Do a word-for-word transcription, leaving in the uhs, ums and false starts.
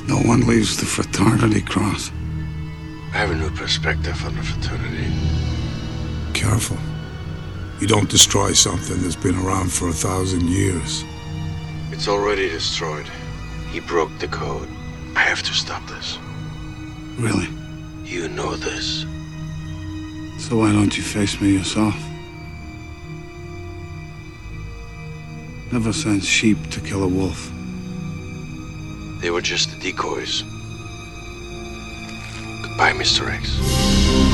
No one leaves the fraternity cross. I have a new perspective on the fraternity. Careful. You don't destroy something that's been around for a thousand years. It's already destroyed. He broke the code. I have to stop this. Really? You know this. So why don't you face me yourself? Never send sheep to kill a wolf. They were just the decoys. Goodbye, Mister X.